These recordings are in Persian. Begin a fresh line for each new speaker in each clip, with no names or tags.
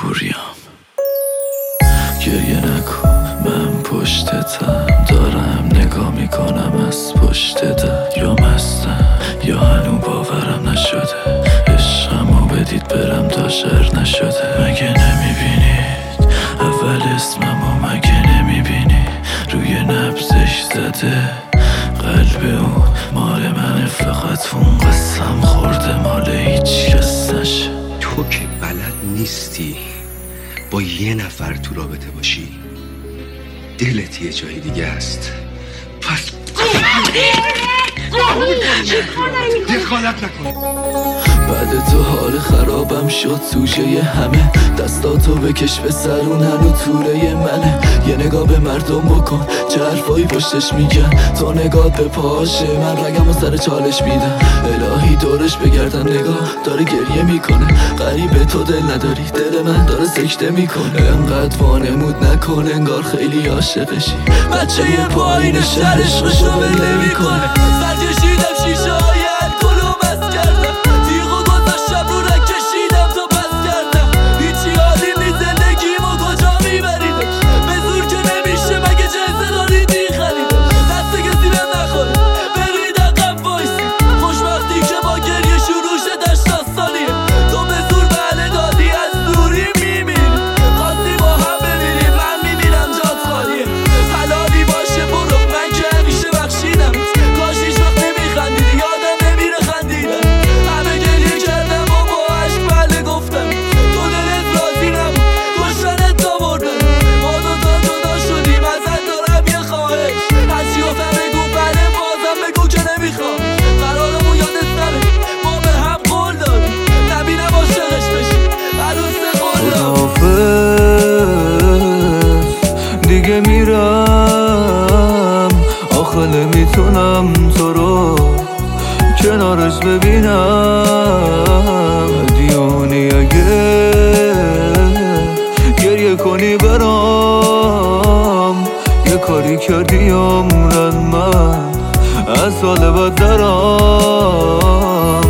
پوریم. گریه نکن من پشتتم، دارم نگاه میکنم از پشت در. یا مستم یا هنو باورم نشده، عشقمو بدید برم تا شر نشده. مگه نمیبینید اول اسممو، مگه نمیبینی روی نبزش زده قلب اون مال منه، فقط اون قسم خورده مال هیچ کس نشه.
تو که بلد نیستی با یه نفر تو رابطه باشی، دلت یه جای دیگه است. پس دخالت نکن.
بعد تو حال خرابم شد سوژه همه، دستاتو بکش به سرون هنو طوله منه. یه نگاه به مردم بکن چه حرفایی پشتش میگن، تو نگاه به پاشه من رگم و سر چالش میدم. الهی دورش بگردن نگاه داره گریه میکنه، غریبه تو دل نداری دل من داره سکته میکنه. انقدر وانمود نکن انگار خیلی عاشقشی، بچه یه پایین شهر عشقشو بله میکنه. سرکشیدم شیشه های الکلو مست کردم، تیغو گذاشتم رو رگ کشیدم تا پس کردم. هیچی حالی نی زندگیمو کجا میبریدش، به زور که نمیشه مگه جنسه دارید میخریدش. دست کسی بهم نخوره برید عقب وایسی، خوشبختی که با گریه شروع شد 80 سالیه. تو به زور بله دادی از دوری میمیری، خواستی با هم بمیریم من میمیرم جات خالیه. حلالی باشه برو من که همیشه بخشیدم، کاش هیچ وقت نمیخندیدی یادم نمیره خندیدم. همه گریه کردم و با عشق بله گفتم، تو دلت راضی نبود کشتنت آوردن. ما دوتا جدا شدیم ازت دارم یه خواهش، هرچی گفتم بگو بله بازم بگو که نمیخوام. قرارمون یادت نره ما به هم قول داریم، نبینم عاشقش بشی عروس قول داریم.
خداحافظ دیگه میرم، آخه نمیتونم تو رو کنارش ببینم. دیونی اگه گریه کنی برام، یه کاری کردی عمرن من از حال بد درام.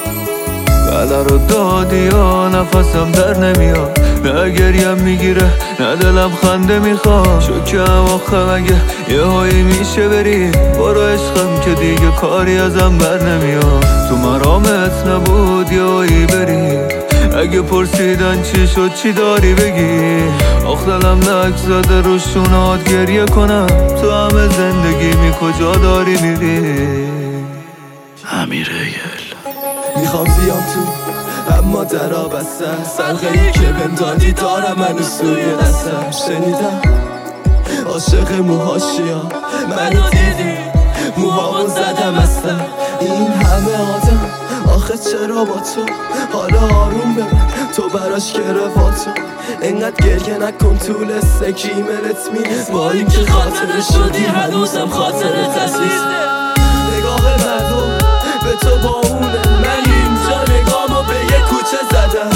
بله رو دادی یا نفسم در نمیاد، نه گریم میگیره نه دلم خنده میخواد. شکم آخه مگه یه هایی میشه بری، برو عشقم که دیگه کاری ازم بر نمیاد. تو مرامت نبود یه هایی بری، اگه پرسیدن چی شد چی داری بگی. آخ دلم لک زده رو شونات گریه کنم، تو همه زندگی می کجا داری میری.
امیر ایل
میخوام بیام تو اما درا بستم، سلقه‌ای که بهم دادی دارم منو سوی دستم. شنیدم عاشق موهاشیا منو دیدی موهامو زدم هستم. این همه آدم آخه چرا با تو حالا آروم بمون، تو براش که رواتو انقدر گریه نکن طول سکی ایملت میرس. با این که خاطره شدی هنوزم خاطرت عزیز. نگاه مردم به تو با اونه، من اینجا نگاهمو به یه کوچه زدم،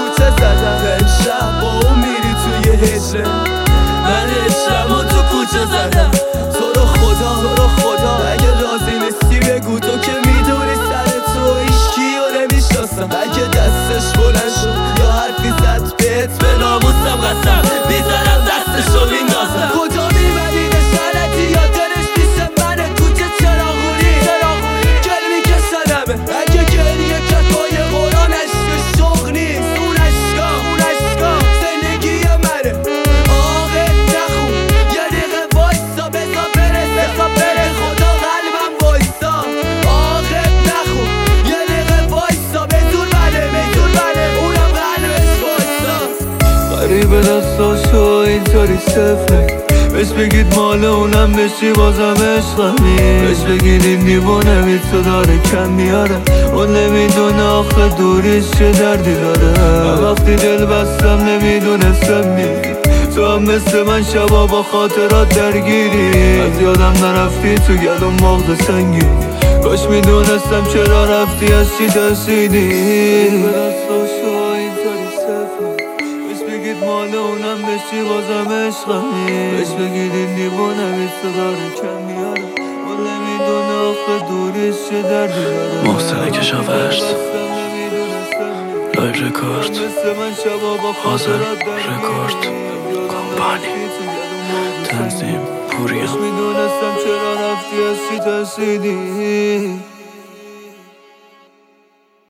امشب با اون میری توی هجره، من عشقمو تو کوچه زدم. تو رو خدا اگه راضی نیستی بگو، تو که میدونی سر تو هیچکیو نمیشناسم. اگه دستش بلند شد یا حرفی زد بهت به ناموسم قسم میزنم دستشو میندازم. کجا میبری نشانتی یا دلش پیش منه، کوچه چراغونی گل میکشنمه. اگه گریه کرد با یه قرآن عشق شوق نیست، اون عشقا زندگی منه. آقا نخون یه دقیقه وایسا بزا برسه خدا قلبم وایسا. آقا نخون یه دقیقه وایسا به زور بله اونم قلبش وایسا.
غریب دستاشو اینطوری صفره، بهش بگید مال اونم بشی بازم عشقمی. بهش بگید این دیوونه بی تو داره کم میاره، اون نمیدونه آخه دوریش چه دردی داره. من وقتی دل بستم نمیدونستم میری، تو هم مثل من شبا با خاطرات درگیری. از یادم نرفتی تو گلوم مغز سنگی، کاش میدونستم چرا رفتی از چی ترسیدی. مال اونم بشی بازم عشقمی. بهش بگید این دیوانه بیسته داره کم میاره، اون نمیدونه آخه دوریش چه دردی داره.
محسن کشاورز لایو رکورد حاضر رکورد کمپانی تنظیم پوریا
میدونستم چرا رفتی از چی ترسیدی